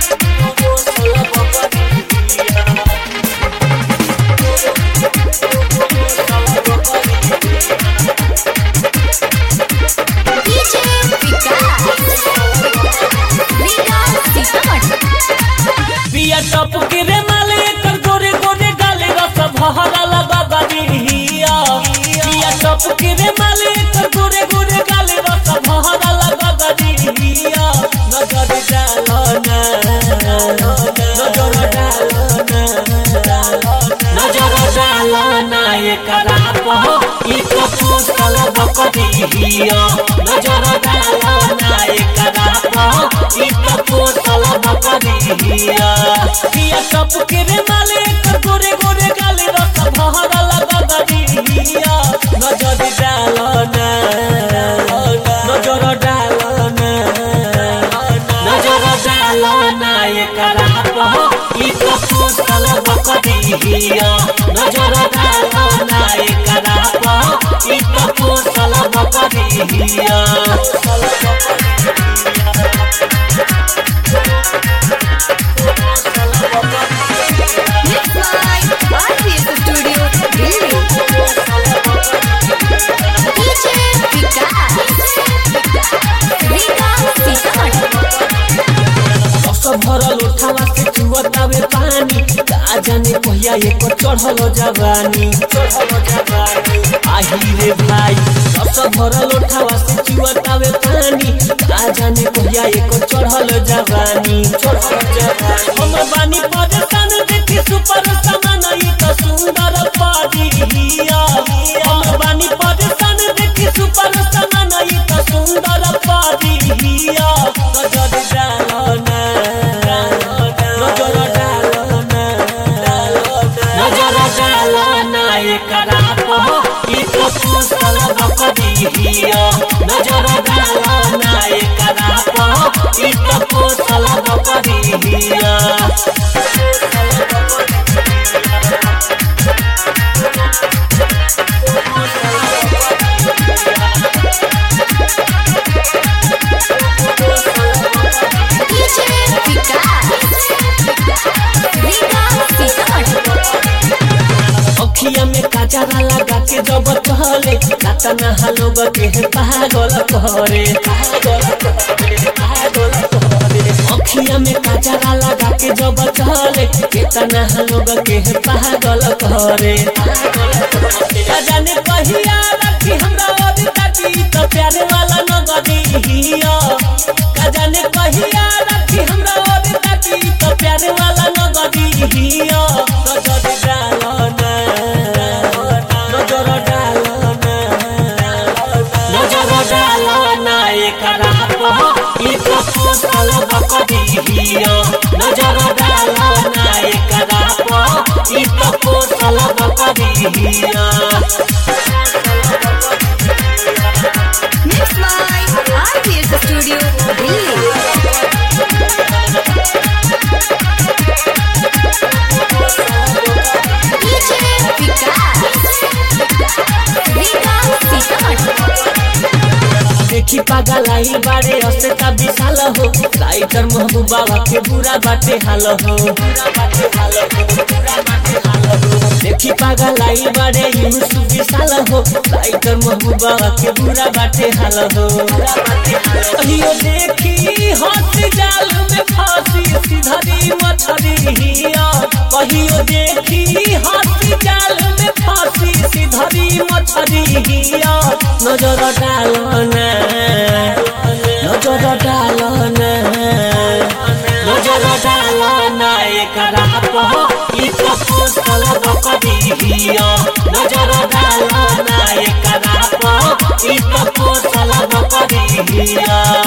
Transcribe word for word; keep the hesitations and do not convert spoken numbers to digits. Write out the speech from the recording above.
पिया टप के रे माले कर गोरे गोरे गाले रस भहरा लगा बनिया पिया टप के रे माले कर गोरे गोरे गाले रस भहरा लगा बनिया नजर डालो ना नजर डालो ना नजर डालो ना ये करा पहो ई कपूसल बकरिया नजर डालो ना ये करा पहो ई कपूसल बकरिया पिया टप के रे माले कर गोरे गोरे गाले रस भहरा लगा बनिया नजर डालो ना नजर डालो ना नजर डालो ना ये करा पहो ई कपूसल बकरिया नजर डालो ना ये करा पहो ई कपूसल बकरिया भरल उठावा से चुवतावे पानी का जाने कहिया एको चढ़ल जवानी चढ़ल जवानी आही रे भाई रस भरल उठावा से चुवतावे पानी का जाने कहिया एको चढ़ल जवानी चढ़ल जवानी हम बानी परेशान देखी सुपर सामान ई त सुंदर पादिया हम बानी परेशान देखी सुपर सामान ई त सुंदर पादिया नजर डालो ना नजर डालो ना नजर डालो ना ये करा पहो ई कपूसल बकरिया नजर डालो ना ये करा पहो ई कपूसल बकरिया अखिया में काजरा लगा के जब चले लाता नहा लोग के पागल करे पागल करे पागल करे अखिया में काजरा लगा के जब चले केतना लोग के पागल करे का जाने कहिया रखी हमरा और ताती तो प्यार वाला नगदिया का जाने कहिया रखी हमरा और ताती तो प्यार वाला नगदिया नजर डालो ना नजर डालो ना नजर डालो ना ये करा पहो ई कपूसल बकरिया नजर डालो ना ये करा पहो ई कपूसल बकरिया Mix by R P S Studio, Delhi. देखी पागल आई बारे हसे का विशाल हो राइटर महबूब बाबा के बुरा बाटे हाल हो बुरा बाटे हाल हो बुरा बाटे हाल हो देखी पागल आई बारे यूसुफ विशाल हो राइटर महबूब बाबा के बुरा बाटे हाल हो बुरा बाटे हाल हो कहियो देखी हंसी जाल में फांसी सीधरी मछरिया कहियो देखी हंसी जाल में फांसी सीधरी मछरिया नजर डालो ना नजर डालो ना नजर डालो ना ये करा पहो ई कपूसल बकरिया नजर डालो ना ये करा पहो ई कपूसल बकरिया